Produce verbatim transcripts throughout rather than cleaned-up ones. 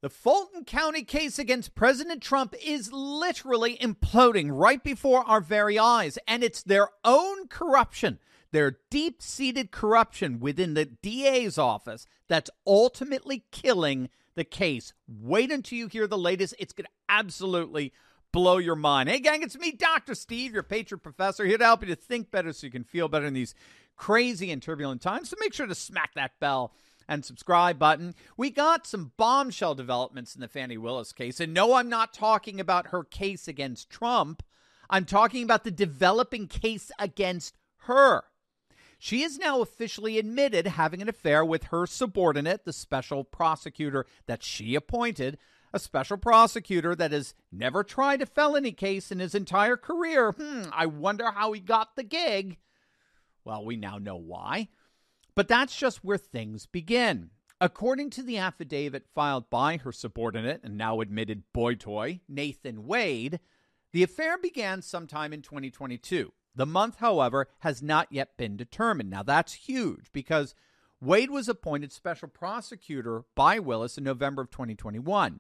The Fulton County case against President Trump is literally imploding right before our very eyes, and it's their own corruption, their deep-seated corruption within the D A's office that's ultimately killing the case. Wait until you hear the latest. It's going to absolutely blow your mind. Hey, gang, it's me, Doctor Steve, your Patriot Professor, here to help you to think better so you can feel better in these crazy and turbulent times. So make sure to smack that bell and subscribe button. We got some bombshell developments in the Fani Willis case. And no, I'm not talking about her case against Trump. I'm talking about the developing case against her. She is now officially admitted having an affair with her subordinate, the special prosecutor that she appointed, a special prosecutor that has never tried a felony case in his entire career. Hmm, I wonder how he got the gig. Well, we now know why. But that's just where things begin. According to the affidavit filed by her subordinate and now admitted boy toy, Nathan Wade, the affair began sometime in twenty twenty-two. The month, however, has not yet been determined. Now, that's huge because Wade was appointed special prosecutor by Willis in November of twenty twenty-one.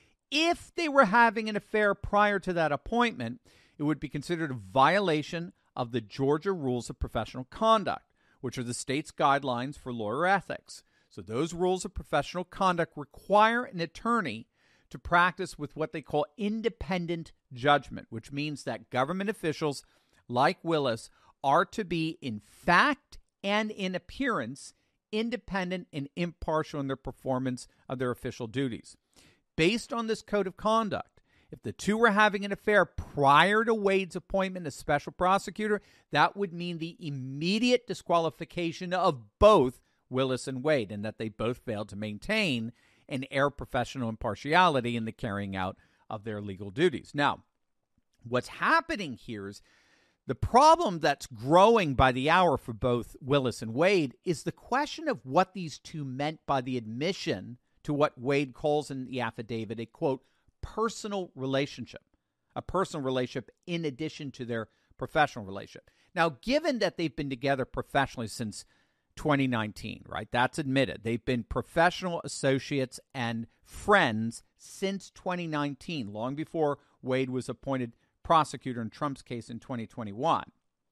If they were having an affair prior to that appointment, it would be considered a violation of the Georgia Rules of Professional Conduct, which are the state's guidelines for lawyer ethics. So those rules of professional conduct require an attorney to practice with what they call independent judgment, which means that government officials like Willis are to be in fact and in appearance independent and impartial in their performance of their official duties. Based on this code of conduct, if the two were having an affair prior to Wade's appointment as special prosecutor, that would mean the immediate disqualification of both Willis and Wade, and that they both failed to maintain an air of professional impartiality in the carrying out of their legal duties. Now, what's happening here is the problem that's growing by the hour for both Willis and Wade is the question of what these two meant by the admission to what Wade calls in the affidavit a, quote, personal relationship, a personal relationship in addition to their professional relationship. Now, given that they've been together professionally since twenty nineteen, right? That's admitted. They've been professional associates and friends since twenty nineteen, long before Wade was appointed prosecutor in Trump's case in twenty twenty-one.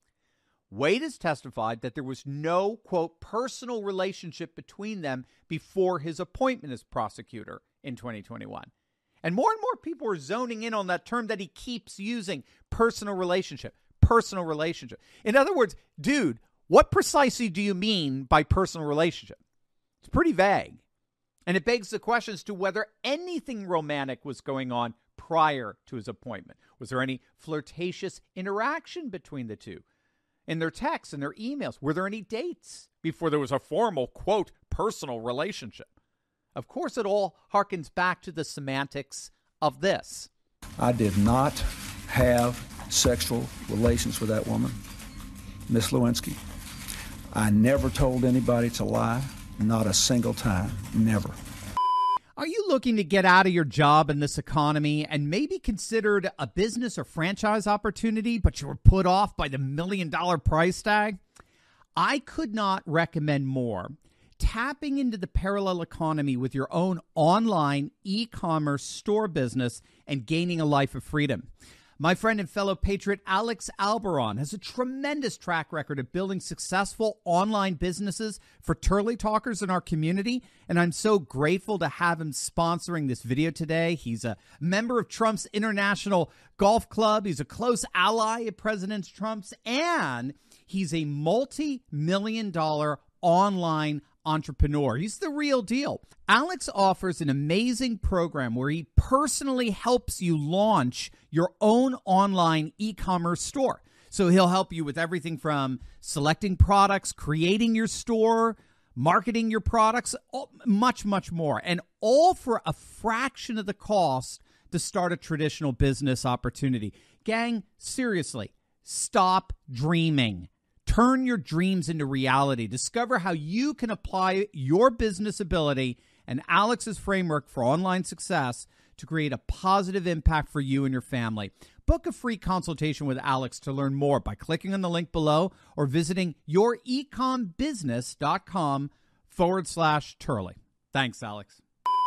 Wade has testified that there was no, quote, personal relationship between them before his appointment as prosecutor in twenty twenty-one. And more and more people are zoning in on that term that he keeps using, personal relationship, personal relationship. In other words, dude, what precisely do you mean by personal relationship? It's pretty vague. And it begs the question as to whether anything romantic was going on prior to his appointment. Was there any flirtatious interaction between the two? In their texts and their emails, were there any dates before there was a formal, quote, personal relationship? Of course, it all harkens back to the semantics of this. I did not have sexual relations with that woman, Miss Lewinsky. I never told anybody to lie, not a single time, never. Are you looking to get out of your job in this economy and maybe considered a business or franchise opportunity, but you were put off by the million dollar price tag? I could not recommend more. Tapping into the parallel economy with your own online e-commerce store business and gaining a life of freedom. My friend and fellow patriot Alex Alberon has a tremendous track record of building successful online businesses for Turley Talkers in our community, and I'm so grateful to have him sponsoring this video today. He's a member of Trump's International Golf Club. He's a close ally of President Trump's, and he's a multi-million dollar online entrepreneur. He's the real deal. Alex offers an amazing program where he personally helps you launch your own online e-commerce store. So he'll help you with everything from selecting products, creating your store, marketing your products, much, much more. And all for a fraction of the cost to start a traditional business opportunity. Gang, seriously, stop dreaming. Turn your dreams into reality. Discover how you can apply your business ability and Alex's framework for online success to create a positive impact for you and your family. Book a free consultation with Alex to learn more by clicking on the link below or visiting yourecombusiness.com forward slash Turley. Thanks, Alex.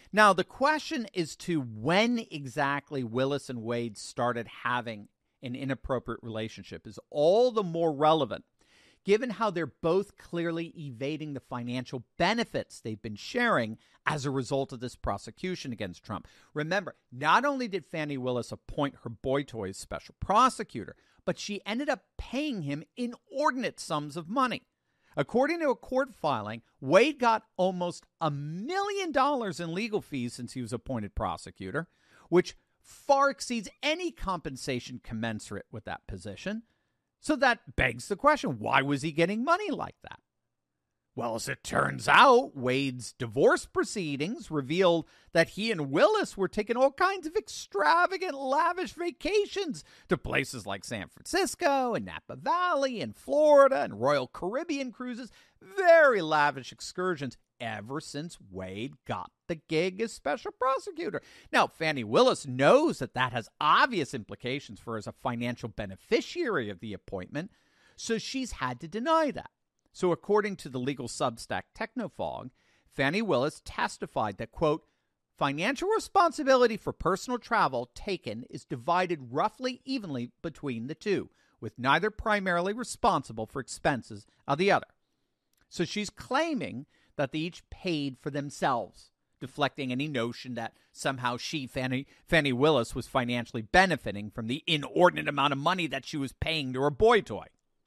Now, the question is to when exactly Willis and Wade started having an inappropriate relationship is all the more relevant, given how they're both clearly evading the financial benefits they've been sharing as a result of this prosecution against Trump. Remember, not only did Fani Willis appoint her boy toy as special prosecutor, but she ended up paying him inordinate sums of money. According to a court filing, Wade got almost a million dollars in legal fees since he was appointed prosecutor, which far exceeds any compensation commensurate with that position. So that begs the question, why was he getting money like that? Well, as it turns out, Wade's divorce proceedings revealed that he and Willis were taking all kinds of extravagant, lavish vacations to places like San Francisco and Napa Valley and Florida and Royal Caribbean cruises. Very lavish excursions ever since Wade got the gig as special prosecutor. Now, Fani Willis knows that that has obvious implications for her as a financial beneficiary of the appointment, so she's had to deny that. So according to the legal Substack Technofog, Fani Willis testified that, quote, financial responsibility for personal travel taken is divided roughly evenly between the two, with neither primarily responsible for expenses of the other. So she's claiming that they each paid for themselves, deflecting any notion that somehow she, Fani, Fani Willis, was financially benefiting from the inordinate amount of money that she was paying to her boy toy.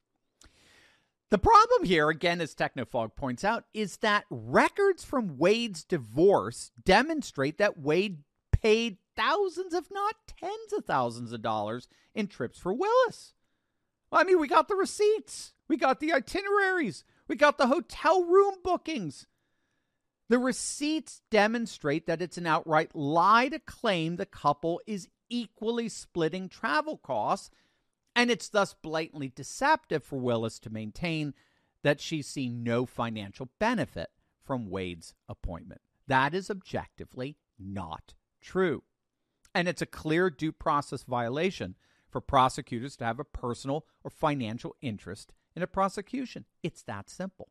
The problem here, again, as Technofog points out, is that records from Wade's divorce demonstrate that Wade paid thousands, if not tens of thousands of dollars in trips for Willis. I mean, we got the receipts. We got the itineraries. We got the hotel room bookings. The receipts demonstrate that it's an outright lie to claim the couple is equally splitting travel costs, and it's thus blatantly deceptive for Willis to maintain that she's seen no financial benefit from Wade's appointment. That is objectively not true. And it's a clear due process violation for prosecutors to have a personal or financial interest in a prosecution. It's that simple.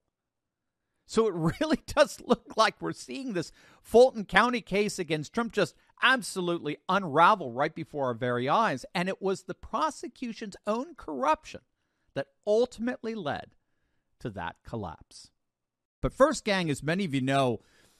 So it really does look like we're seeing this Fulton County case against Trump just absolutely unravel right before our very eyes. And it was the prosecution's own corruption that ultimately led to that collapse. But first, gang, as many of you know,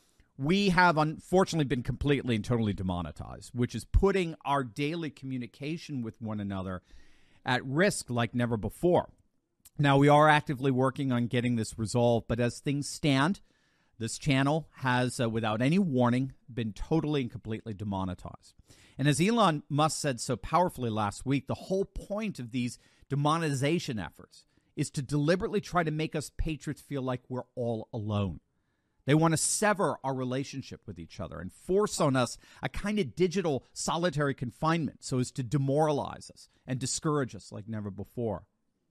we have unfortunately been completely and totally demonetized, which is putting our daily communication with one another at risk like never before. Now, we are actively working on getting this resolved, but as things stand, this channel has, uh, without any warning, been totally and completely demonetized. And as Elon Musk said so powerfully last week, the whole point of these demonetization efforts is to deliberately try to make us patriots feel like we're all alone. They want to sever our relationship with each other and force on us a kind of digital solitary confinement so as to demoralize us and discourage us like never before.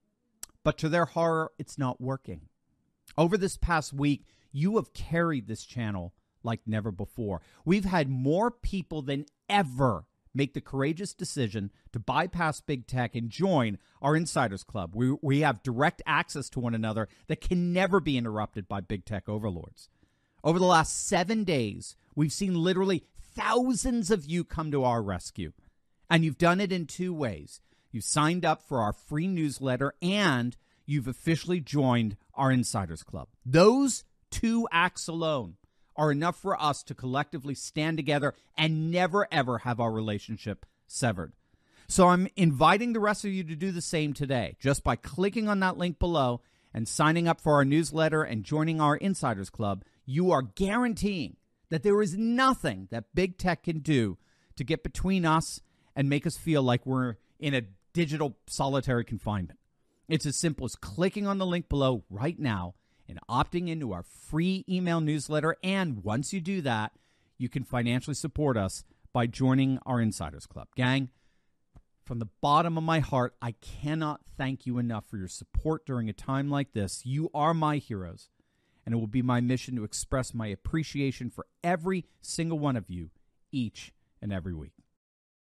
But to their horror, it's not working. Over this past week, you have carried this channel like never before. We've had more people than ever make the courageous decision to bypass big tech and join our Insiders Club. We, we have direct access to one another that can never be interrupted by big tech overlords. Over the last seven days, we've seen literally thousands of you come to our rescue. And you've done it in two ways. You've signed up for our free newsletter, and you've officially joined our Insiders Club. Those two acts alone are enough for us to collectively stand together and never, ever have our relationship severed. So I'm inviting the rest of you to do the same today, just by clicking on that link below and signing up for our newsletter and joining our Insiders Club. You are guaranteeing that there is nothing that big tech can do to get between us and make us feel like we're in a digital solitary confinement. It's as simple as clicking on the link below right now and opting into our free email newsletter. And once you do that, you can financially support us by joining our Insiders Club. Gang, from the bottom of my heart, I cannot thank you enough for your support during a time like this. You are my heroes, and it will be my mission to express my appreciation for every single one of you each and every week.